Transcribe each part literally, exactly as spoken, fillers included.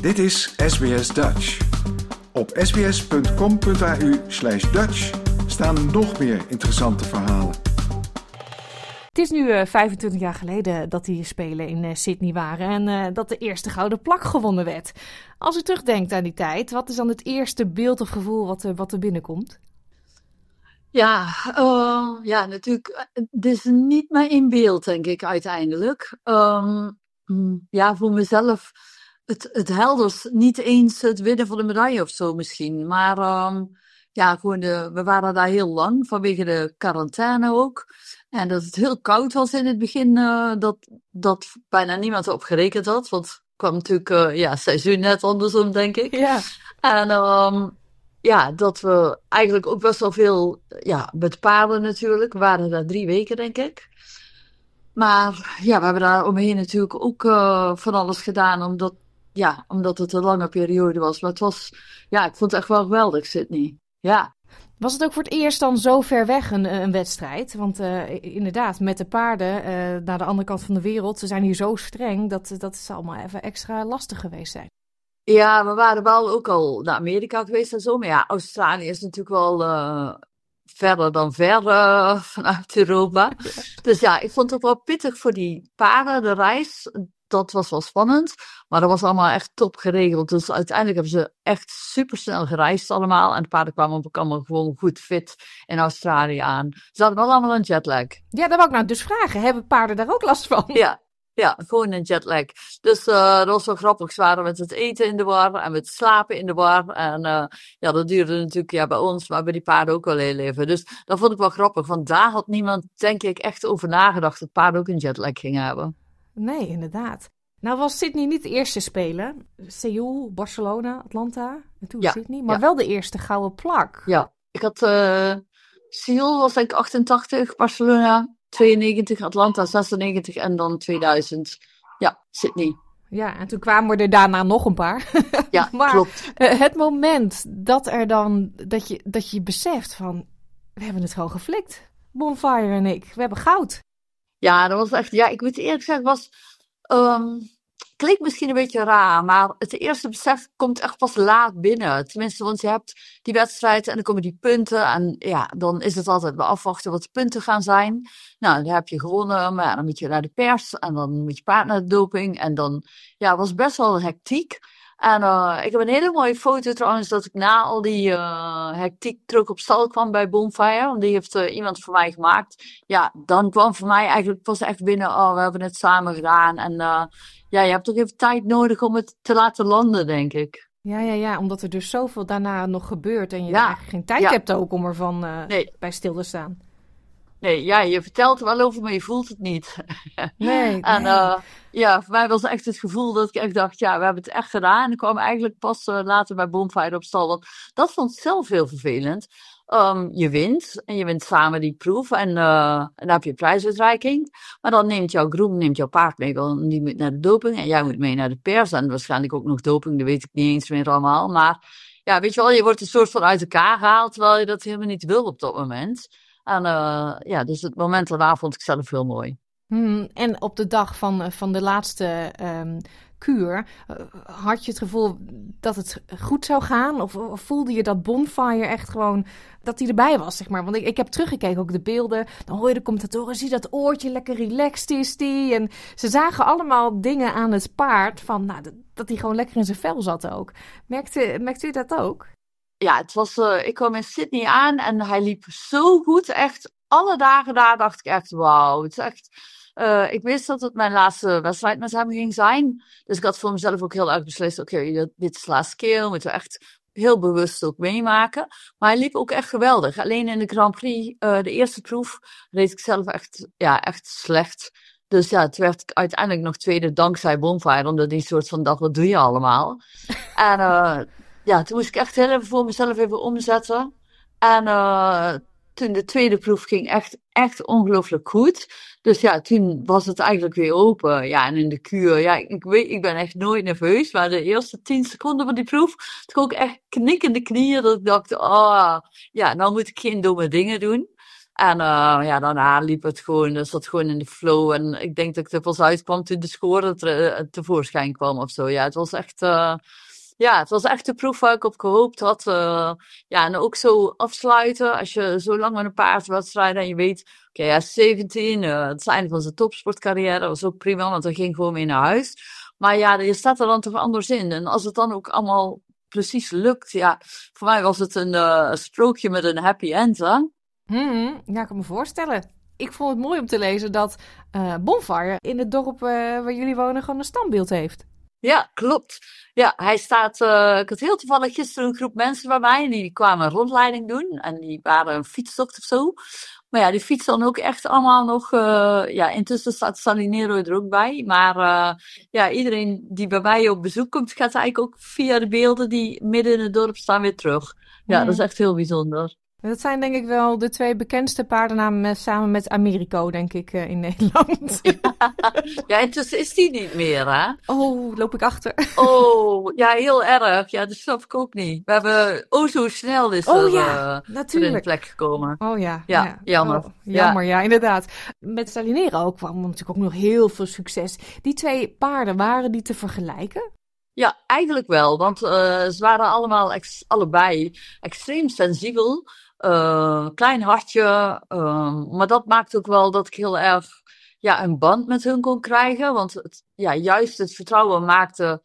Dit is S B S Dutch. Op sbs.com.au slash Dutch staan nog meer interessante verhalen. Het is nu uh, vijfentwintig jaar geleden dat die Spelen in uh, Sydney waren en uh, dat de eerste gouden plak gewonnen werd. Als u terugdenkt aan die tijd, wat is dan het eerste beeld of gevoel wat, uh, wat er binnenkomt? Ja, uh, ja, natuurlijk. Het is niet maar in beeld, denk ik, uiteindelijk. Um, ja, voor mezelf, het, het helderst niet eens het winnen van de medaille of zo misschien. Maar um, ja, gewoon de, we waren daar heel lang, vanwege de quarantaine ook. En dat het heel koud was in het begin, uh, dat, dat bijna niemand erop gerekend had. Want het kwam natuurlijk, uh, ja, seizoen net andersom, denk ik. Ja. En um, ja, dat we eigenlijk ook best wel veel, ja, met paarden natuurlijk. We waren daar drie weken, denk ik. Maar ja, we hebben daar omheen natuurlijk ook uh, van alles gedaan, omdat, ja, omdat het een lange periode was. Maar het was, ja, ik vond het echt wel geweldig, Sydney. Ja. Was het ook voor het eerst dan zo ver weg een, een wedstrijd? Want uh, inderdaad, met de paarden uh, naar de andere kant van de wereld, ze zijn hier zo streng, dat, dat is allemaal even extra lastig geweest zijn. Ja, we waren wel ook al naar Amerika geweest en zo. Maar ja, Australië is natuurlijk wel uh, verder dan ver uh, vanuit Europa. Ja. Dus ja, ik vond het ook wel pittig voor die paarden, de reis. Dat was wel spannend, maar dat was allemaal echt top geregeld. Dus uiteindelijk hebben ze echt supersnel gereisd allemaal. En de paarden kwamen ook allemaal gewoon goed fit in Australië aan. Ze hadden wel allemaal een jetlag. Ja, dat wou ik nou dus vragen. Hebben paarden daar ook last van? Ja, ja, gewoon een jetlag. Dus uh, dat was wel grappig. Ze waren met het eten in de war en met het slapen in de war. En uh, ja, dat duurde natuurlijk ja, bij ons, maar bij die paarden ook wel heel even. Dus dat vond ik wel grappig. Want daar had niemand, denk ik, echt over nagedacht dat paarden ook een jetlag gingen hebben. Nee, inderdaad. Nou was Sydney niet de eerste Spelen. Seoul, Barcelona, Atlanta en toen ja, Sydney. Maar ja. Wel de eerste gouden plak. Ja, ik had... Uh, Seoul was denk ik achtentachtig, Barcelona tweeënnegentig, Atlanta zesennegentig en dan tweeduizend. Ja, Sydney. Ja, en toen kwamen er daarna nog een paar. Ja, maar, klopt. Uh, het moment dat er dan... Dat je, dat je beseft van... We hebben het gewoon geflikt. Bonfire en ik. We hebben goud. Ja, dat was echt... Ja, ik moet eerlijk zeggen, was... Um, klinkt misschien een beetje raar, maar het eerste besef komt echt pas laat binnen. Tenminste, want je hebt die wedstrijd en dan komen die punten. En ja, dan is het altijd wel afwachten wat de punten gaan zijn. Nou, dan heb je gewonnen, maar dan moet je naar de pers. En dan moet je paard naar de doping. En dan, ja, het was best wel hectiek. En uh, ik heb een hele mooie foto trouwens, dat ik na al die uh, hectiek terug op stal kwam bij Bonfire. Want die heeft uh, iemand voor mij gemaakt. Ja, dan kwam voor mij eigenlijk pas echt binnen, oh, we hebben het samen gedaan. En uh, ja, je hebt toch even tijd nodig om het te laten landen, denk ik. Ja, ja, ja, omdat er dus zoveel daarna nog gebeurt. En je ja, eigenlijk geen tijd ja. hebt ook om ervan uh, nee. bij stil te staan. Nee, ja, je vertelt er wel over, maar je voelt het niet. Nee, en nee. Uh, ja, voor mij was het echt het gevoel dat ik echt dacht, ja, we hebben het echt gedaan. En ik kwam eigenlijk pas uh, later bij Bonfire op stal. Want dat vond ik zelf heel vervelend. Um, je wint en je wint samen die proef en, uh, en dan heb je prijsuitreiking. Maar dan neemt jouw groom, neemt jouw paard mee, want die moet naar de doping en jij moet mee naar de pers. En waarschijnlijk ook nog doping, dat weet ik niet eens meer allemaal. Maar ja, weet je wel, je wordt een soort van uit elkaar gehaald, terwijl je dat helemaal niet wil op dat moment. En uh, ja, dus het moment daarna vond ik zelf heel mooi. Hmm, en op de dag van, van de laatste um, kuur, uh, had je het gevoel dat het goed zou gaan? Of, of voelde je dat Bonfire echt gewoon, dat hij erbij was, zeg maar? Want ik, ik heb teruggekeken, ook de beelden. Dan hoor je de commentatoren, zie dat oortje, lekker relaxed is die. En ze zagen allemaal dingen aan het paard, van, nou, dat, dat hij gewoon lekker in zijn vel zat ook. Merkte, merkte u dat ook? Ja, het was, uh, ik kwam in Sydney aan en hij liep zo goed. Echt, alle dagen daar dacht ik echt, wauw. Het is echt, uh, ik wist dat het mijn laatste wedstrijd met hem ging zijn. Dus ik had voor mezelf ook heel erg beslist, oké, okay, dit is de laatste keer. Moeten we echt heel bewust ook meemaken. Maar hij liep ook echt geweldig. Alleen in de Grand Prix, uh, de eerste proef, reed ik zelf echt, ja, echt slecht. Dus ja, toen werd ik uiteindelijk nog tweede dankzij Bonfire. Omdat die soort van dacht, wat doe je allemaal? En uh, ja, toen moest ik echt heel even voor mezelf even omzetten. En uh, toen de tweede proef ging echt, echt ongelooflijk goed. Dus ja, toen was het eigenlijk weer open. Ja, en in de kuur, ja, ik weet, ik ben echt nooit nerveus. Maar de eerste tien seconden van die proef, toen kon ik echt knikkende knieën. Dat ik dacht, oh, ja, nou moet ik geen domme dingen doen. En uh, ja, daarna liep het gewoon, dus dat gewoon in de flow. En ik denk dat ik er pas uitkwam toen de score te, tevoorschijn kwam of zo. Ja, het was echt, uh, ja, het was echt de proef waar ik op gehoopt had. Uh, ja, en ook zo afsluiten. Als je zo lang met een paardwedstrijd en je weet, oké, okay, hij is zeventien, uh, het is het einde van zijn topsportcarrière. Dat was ook prima, want hij ging gewoon mee naar huis. Maar ja, je staat er dan toch anders in. En als het dan ook allemaal precies lukt, ja, voor mij was het een uh, strookje met een happy end, hè? Hmm, ja, ik kan me voorstellen. Ik vond het mooi om te lezen dat uh, Bonfire in het dorp uh, waar jullie wonen gewoon een standbeeld heeft. Ja, klopt. Ja, hij staat, uh, ik had heel toevallig gisteren een groep mensen bij mij en die kwamen een rondleiding doen en die waren een fietstocht of zo. Maar ja, die fietsen dan ook echt allemaal nog, uh, ja, intussen staat Salinero er ook bij. Maar uh, ja, iedereen die bij mij op bezoek komt, gaat eigenlijk ook via de beelden die midden in het dorp staan weer terug. Ja, hmm. Dat is echt heel bijzonder. Dat zijn denk ik wel de twee bekendste paardennamen samen met Americo, denk ik, uh, in Nederland. Ja, ja, intussen is die niet meer, hè? Oh, loop ik achter. Oh, ja, heel erg. Ja, dat snap ik ook niet. We hebben, oh zo snel is oh, er, ja, uh, natuurlijk. er in de plek gekomen. Oh ja. Ja, ja. jammer. Oh, jammer, ja. ja, inderdaad. Met Salinero kwam natuurlijk ook nog heel veel succes. Die twee paarden, waren die te vergelijken? Ja, eigenlijk wel. Want uh, ze waren allemaal, ex- allebei, extreem sensibel. Uh, klein hartje, uh, maar dat maakt ook wel dat ik heel erg ja, een band met hun kon krijgen. Want het, ja, juist het vertrouwen maakte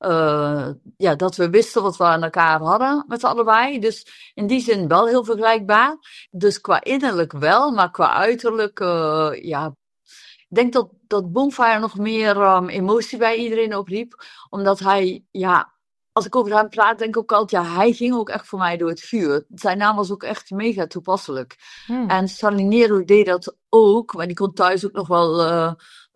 uh, ja, dat we wisten wat we aan elkaar hadden met allebei. Dus in die zin wel heel vergelijkbaar. Dus qua innerlijk wel, maar qua uiterlijk, uh, ja, ik denk dat, dat Bonfire nog meer um, emotie bij iedereen opriep. Omdat hij, ja, als ik over hem praat, denk ik ook altijd, ja, hij ging ook echt voor mij door het vuur. Zijn naam was ook echt mega toepasselijk. Hmm. En Salinero deed dat ook, maar die kon thuis ook nog wel uh,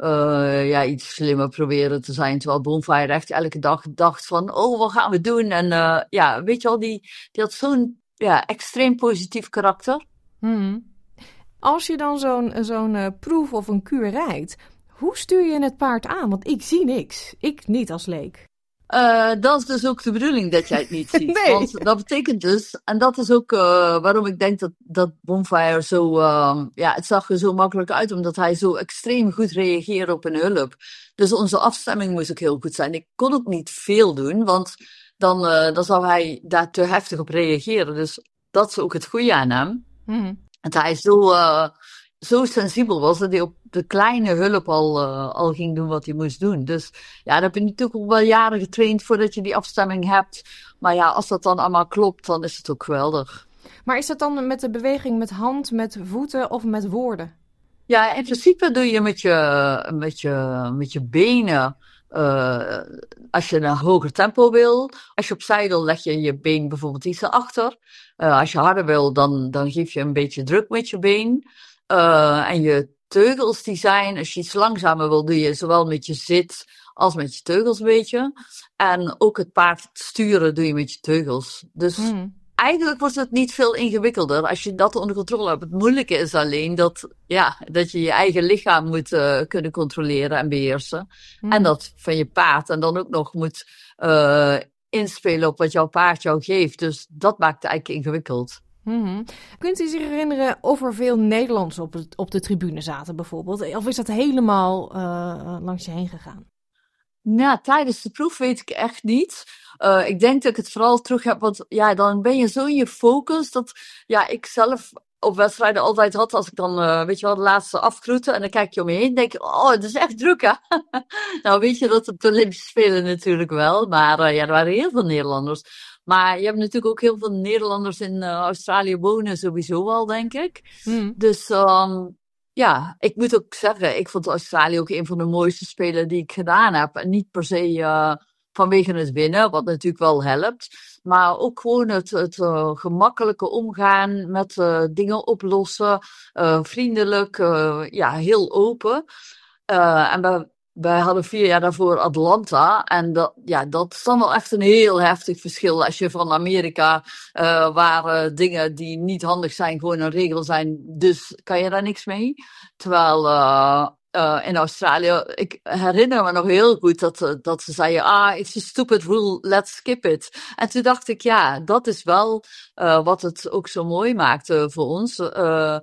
uh, ja, iets slimmer proberen te zijn. Terwijl Bonfire echt elke dag dacht van, oh, wat gaan we doen? En uh, ja, weet je wel, die, die had zo'n ja, extreem positief karakter. Hmm. Als je dan zo'n, zo'n uh, proef of een kuur rijdt, hoe stuur je het paard aan? Want ik zie niks. Ik niet als leek. Uh, dat is dus ook de bedoeling dat jij het niet ziet. Nee. Want dat betekent dus, en dat is ook uh, waarom ik denk dat, dat Bonfire zo, uh, ja, het zag er zo makkelijk uit, omdat hij zo extreem goed reageerde op een hulp. Dus onze afstemming moest ook heel goed zijn. Ik kon ook niet veel doen, want dan, uh, dan zou hij daar te heftig op reageren. Dus dat is ook het goede aan hem. Mm. Dat hij zo, uh, zo sensibel was dat hij op de kleine hulp al, uh, al ging doen wat hij moest doen. Dus ja, dan heb je natuurlijk ook wel jaren getraind voordat je die afstemming hebt. Maar ja, als dat dan allemaal klopt, dan is het ook geweldig. Maar is dat dan met de beweging met hand, met voeten of met woorden? Ja, in principe doe je met je, met je, met je benen. Uh, als je een hoger tempo wil. Als je opzij wil, leg je je been bijvoorbeeld iets erachter. Uh, als je harder wil, dan, dan geef je een beetje druk met je been. Uh, en je teugels die zijn, als je iets langzamer wil, doe je zowel met je zit als met je teugels een beetje. En ook het paard sturen doe je met je teugels. Dus mm. eigenlijk wordt het niet veel ingewikkelder als je dat onder controle hebt. Het moeilijke is alleen dat, ja, dat je je eigen lichaam moet uh, kunnen controleren en beheersen. Mm. En dat van je paard. En dan ook nog moet uh, inspelen op wat jouw paard jou geeft. Dus dat maakt het eigenlijk ingewikkeld. Mm-hmm. Kunt u zich herinneren of er veel Nederlanders op, het, op de tribune zaten bijvoorbeeld? Of is dat helemaal uh, langs je heen gegaan? Nou, tijdens de proef weet ik echt niet. Uh, ik denk dat ik het vooral terug heb, want ja, dan ben je zo in je focus dat ja, ik zelf op wedstrijden altijd had, als ik dan, uh, weet je wel, de laatste afgroette en dan kijk je om je heen en denk je, oh, het is echt druk, hè? Nou, weet je dat op de Olympische Spelen natuurlijk wel, maar uh, ja, er waren heel veel Nederlanders. Maar je hebt natuurlijk ook heel veel Nederlanders in uh, Australië wonen, sowieso wel, denk ik. Mm. Dus um, ja, ik moet ook zeggen, ik vond Australië ook een van de mooiste spelen die ik gedaan heb. En niet per se uh, vanwege het winnen, wat natuurlijk wel helpt. Maar ook gewoon het, het uh, gemakkelijke omgaan met uh, dingen oplossen. Uh, vriendelijk, uh, ja, heel open. Uh, en bij Wij hadden vier jaar daarvoor Atlanta. En dat, ja, dat is dan wel echt een heel heftig verschil. Als je van Amerika, uh, waar uh, dingen die niet handig zijn, gewoon een regel zijn. Dus kan je daar niks mee. Terwijl uh, uh, in Australië, ik herinner me nog heel goed dat, uh, dat ze zeiden, ah, it's a stupid rule, let's skip it. En toen dacht ik, ja, dat is wel uh, wat het ook zo mooi maakte voor ons. Uh,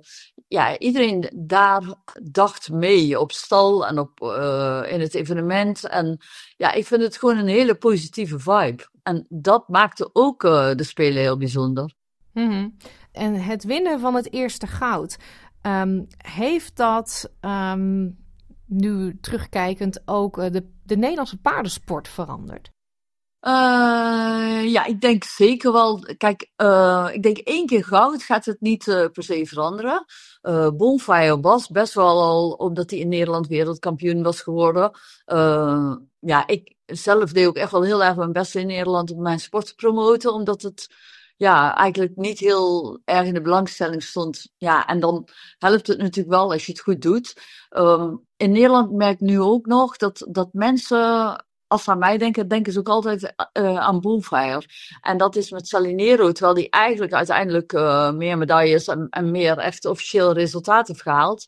ja, iedereen daar dacht mee op stal en op, uh, in het evenement. En ja, ik vind het gewoon een hele positieve vibe. En dat maakte ook uh, de Spelen heel bijzonder. Mm-hmm. En het winnen van het eerste goud, um, heeft dat um, nu terugkijkend ook uh, de, de Nederlandse paardensport veranderd? Uh, ja, ik denk zeker wel. Kijk, uh, ik denk één keer goud gaat het niet uh, per se veranderen. Uh, Bonfire was best wel al, omdat hij in Nederland wereldkampioen was geworden. Uh, ja, ik zelf deed ook echt wel heel erg mijn best in Nederland om mijn sport te promoten, omdat het ja, eigenlijk niet heel erg in de belangstelling stond. Ja, en dan helpt het natuurlijk wel als je het goed doet. Um, in Nederland merk ik nu ook nog dat, dat mensen, als ze aan mij denken, denken ze ook altijd uh, aan Bonfire. En dat is met Salinero, terwijl die eigenlijk uiteindelijk uh, meer medailles en, en meer echt officieel resultaat heeft gehaald.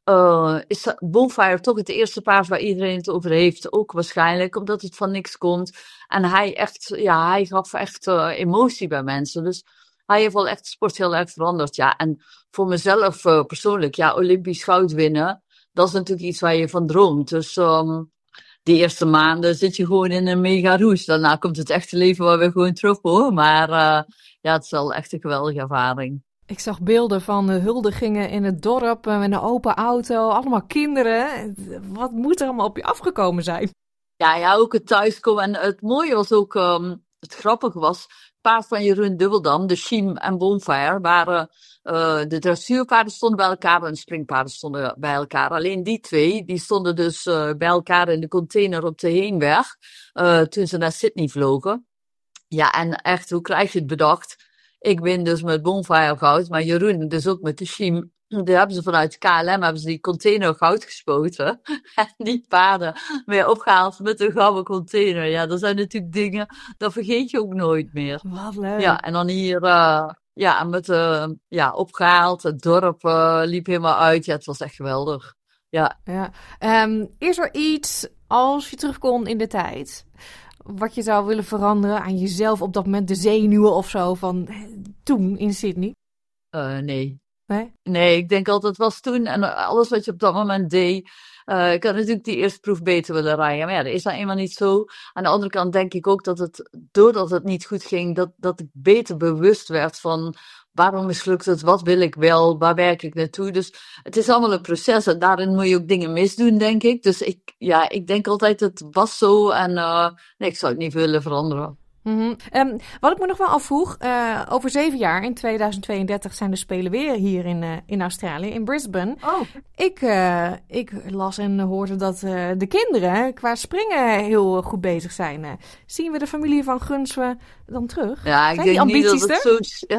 Uh, is Bonfire toch het eerste paard waar iedereen het over heeft. Ook waarschijnlijk, omdat het van niks komt. En hij echt, ja, hij gaf echt uh, emotie bij mensen. Dus hij heeft wel echt de sport heel erg veranderd. Ja, en voor mezelf uh, persoonlijk, ja, Olympisch goud winnen, dat is natuurlijk iets waar je van droomt. Dus um, de eerste maanden zit je gewoon in een mega roes. Daarna komt het echte leven waar we gewoon terug hoor. Maar uh, ja, het is wel echt een geweldige ervaring. Ik zag beelden van uh, huldigingen in het dorp uh, met een open auto, allemaal kinderen. Wat moet er allemaal op je afgekomen zijn? Ja, ja, ook het thuiskomen. En het mooie was ook, um, het grappige was, het paard van Jeroen Dubbeldam, de Chiem en Bonfire, waren uh, de dressuurpaarden stonden bij elkaar en de springpaarden stonden bij elkaar. Alleen die twee, die stonden dus uh, bij elkaar in de container op de heenweg, uh, toen ze naar Sydney vlogen. Ja, en echt, hoe krijg je het bedacht? Ik win dus met Bonfire goud, maar Jeroen dus ook met de Chiem. Die hebben ze vanuit K L M hebben ze die container goud gespoten. En die paarden weer opgehaald met een gouden container. Ja, dat zijn natuurlijk dingen, dat vergeet je ook nooit meer. Wat leuk. Ja, en dan hier, uh, ja, met, uh, ja, opgehaald. Het dorp uh, liep helemaal uit. Ja, het was echt geweldig. Ja. Ja. Um, is er iets, als je terug kon in de tijd, wat je zou willen veranderen aan jezelf op dat moment, de zenuwen of zo van toen in Sydney? Uh, nee. Nee? Nee, ik denk altijd, het was toen en alles wat je op dat moment deed. Uh, ik had natuurlijk die eerste proef beter willen rijden, maar ja, dat is nou eenmaal niet zo. Aan de andere kant denk ik ook dat het, doordat het niet goed ging, dat, dat ik beter bewust werd van waarom mislukt het, wat wil ik wel, waar werk ik naartoe. Dus het is allemaal een proces en daarin moet je ook dingen misdoen, denk ik. Dus ik, ja, ik denk altijd, het was zo en uh, nee, ik zou het niet willen veranderen. Mm-hmm. Um, wat ik me nog wel afvroeg, uh, over zeven jaar, in tweeduizend tweeëndertig, zijn de Spelen weer hier in, uh, in Australië, in Brisbane. Oh. Ik, uh, ik las en hoorde dat uh, de kinderen qua springen heel goed bezig zijn. Uh, zien we de familie van Gunswe dan terug? Ja, ik zijn denk die niet dat er? het zo...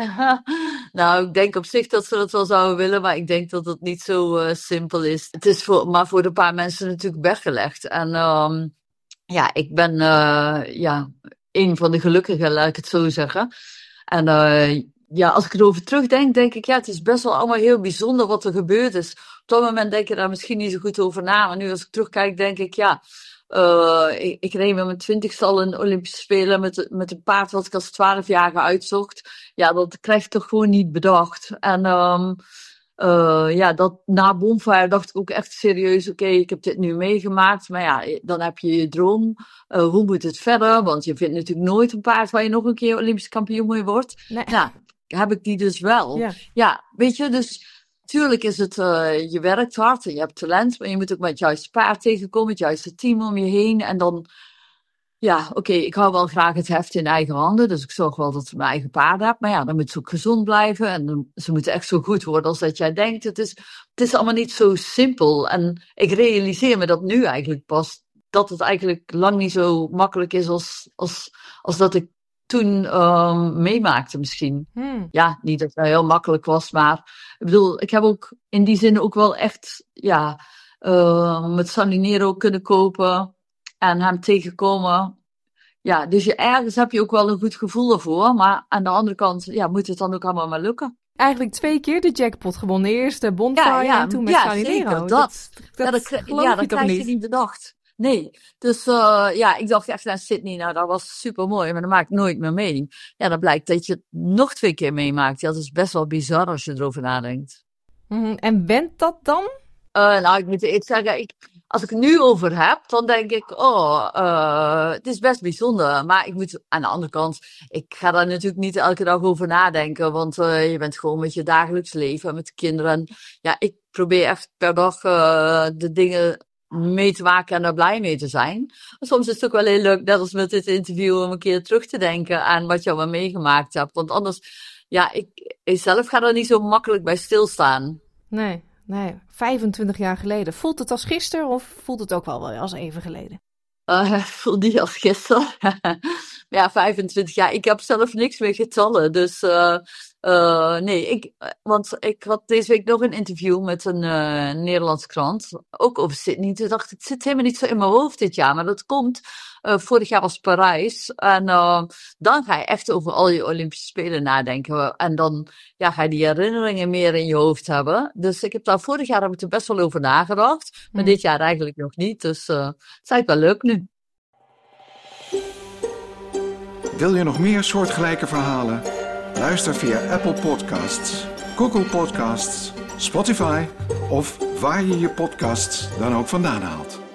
Nou, ik denk op zich dat ze dat wel zouden willen, maar ik denk dat het niet zo uh, simpel is. Het is voor, maar voor een paar mensen natuurlijk weggelegd. En um, ja, ik ben... Uh, ja. een van de gelukkigen, laat ik het zo zeggen. En uh, ja, als ik erover terugdenk, denk ik, ja, het is best wel allemaal heel bijzonder wat er gebeurd is. Op dat moment denk je daar misschien niet zo goed over na, maar nu als ik terugkijk, denk ik, ja, uh, ik, ik reed met mijn twintigste al in de Olympische Spelen met, met een paard wat ik als twaalfjarige uitzocht. Ja, dat krijg je toch gewoon niet bedacht. En um, Uh, ja, dat, na Bonfire dacht ik ook echt serieus, oké, okay, ik heb dit nu meegemaakt, maar ja, dan heb je je droom. Uh, hoe moet het verder? Want je vindt natuurlijk nooit een paard waar je nog een keer Olympisch kampioen mee wordt. Nee. Nou, heb ik die dus wel. Ja, ja weet je, dus tuurlijk is het, uh, je werkt hard en je hebt talent, maar je moet ook met het juiste paard tegenkomen, het juiste team om je heen en dan... Ja, oké, okay, ik hou wel graag het heft in eigen handen, dus ik zorg wel dat ik mijn eigen paarden heb. Maar ja, dan moet ze ook gezond blijven en dan, ze moeten echt zo goed worden als dat jij denkt. Het is, het is allemaal niet zo simpel en ik realiseer me dat nu eigenlijk pas, dat het eigenlijk lang niet zo makkelijk is als, als, als dat ik toen um, meemaakte misschien. hmm. Ja, niet dat het heel makkelijk was, maar ik bedoel, ik heb ook in die zin ook wel echt, ja, uh, met Salinero kunnen kopen. En hem tegenkomen. Ja, dus je, ergens heb je ook wel een goed gevoel ervoor. Maar aan de andere kant ja, moet het dan ook allemaal maar lukken. Eigenlijk twee keer de jackpot gewonnen. Eerst de Bonfire ja, ja, en toen met ja, Salinero. Zeker, dat, dat, dat, ja, dat, geloof ja, je dat toch krijg niet? je niet bedacht. Nee, dus uh, ja, ik dacht echt aan Sydney. Nou, dat was super mooi, maar dat maak ik nooit meer mee. Ja, dan blijkt dat je het nog twee keer meemaakt. Ja, dat is best wel bizar als je erover nadenkt. Mm-hmm. En went dat dan? Uh, nou, ik moet eerlijk zeggen, ik, als ik het nu over heb, dan denk ik, oh, uh, het is best bijzonder. Maar ik moet aan de andere kant, ik ga daar natuurlijk niet elke dag over nadenken. Want uh, je bent gewoon met je dagelijks leven, met de kinderen. Ja, ik probeer echt per dag uh, de dingen mee te maken en er blij mee te zijn. Soms is het ook wel heel leuk, net als met dit interview, om een keer terug te denken aan wat je allemaal meegemaakt hebt. Want anders, ja, ik, ik zelf ga er niet zo makkelijk bij stilstaan. Nee, nee. vijfentwintig jaar geleden. Voelt het als gisteren of voelt het ook wel wel als even geleden? Uh, voel niet als gisteren. Ja, vijfentwintig jaar. Ik heb zelf niks meer getallen. Dus uh, uh, nee, ik, want ik had deze week nog een interview met een uh, Nederlandse krant. Ook over Sydney. Toen dacht ik, het zit helemaal niet zo in mijn hoofd dit jaar. Maar dat komt, uh, vorig jaar was Parijs. En uh, dan ga je echt over al je Olympische Spelen nadenken. En dan ja, ga je die herinneringen meer in je hoofd hebben. Dus ik heb daar vorig jaar heb ik er best wel over nagedacht. Maar mm. dit jaar eigenlijk nog niet. Dus uh, het is eigenlijk wel leuk nu. Wil je nog meer soortgelijke verhalen? Luister via Apple Podcasts, Google Podcasts, Spotify of waar je je podcasts dan ook vandaan haalt.